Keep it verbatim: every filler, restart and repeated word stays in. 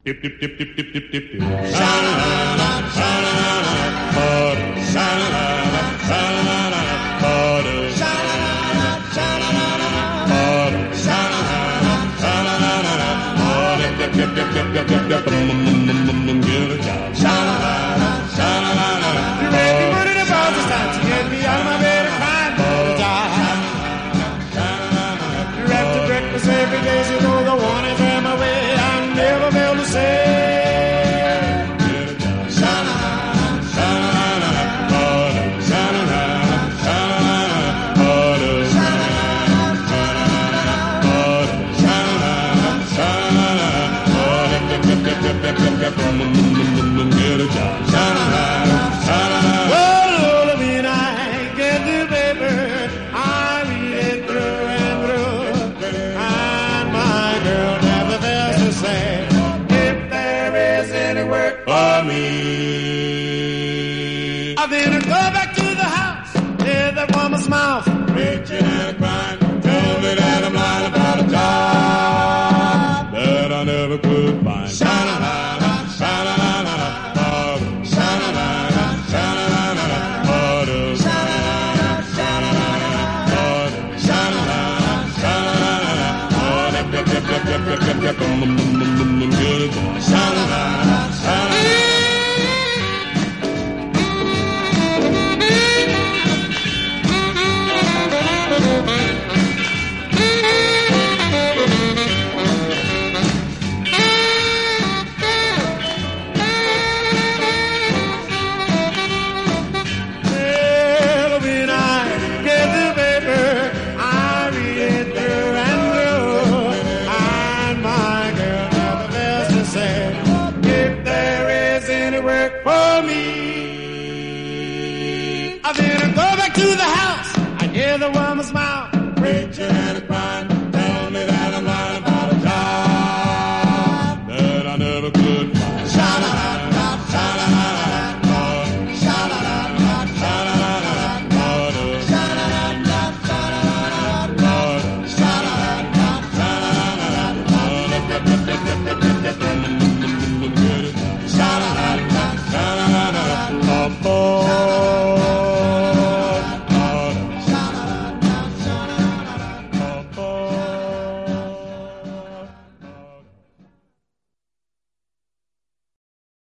Dip, dip, dip, dip, dip, dip, dip, dip. Sha-la-la-la, sha-la-la-la, butter. Sha-la-la-la, sha-la-la-la, butter. Sha-la-la-la, sha-la-la-la, butter. Sha-la-la-la, sha-la-la-la, butter. Dip, dip, dip, dip, dip, dip, dip, dip, get a job. Sha-la-la-la, sha-la-la-la. You make me money to bounce this time to get me out of my bed and crying for a job. You wrap the breakfast every day, so you know the one is in my way. I'm never able to say. I then go back to the house, hear that woman's mouth, preaching and crying, tell me that I'm lying about a job that I never could find. Sha-la-la-la, sha-la-la-la, butter. Sha-la-la-la, sha-la-la-la, butter. Sha-la-la-la, sha-la-la-la, butter. Sha-la-la-la, sha-la-la-la, butter. Dip, dip, dip, dip, dip, dip, dip, get it done. Sha-la-la-la, sha-la-la-la. To the house, I hear the woman's mouth, preaching and crying, tell me that I'm lying about a job that I never could find. Sha-la-la-la, sha-la-la-la, butter. Sha-la-la-la, sha-la-la-la, butter. Sha-la-la-la, sha-la-la-la, butter. Sha-la-la-la, sha-la-la-la, butter. Sha-la-la-la, sha-la-la-la, butter.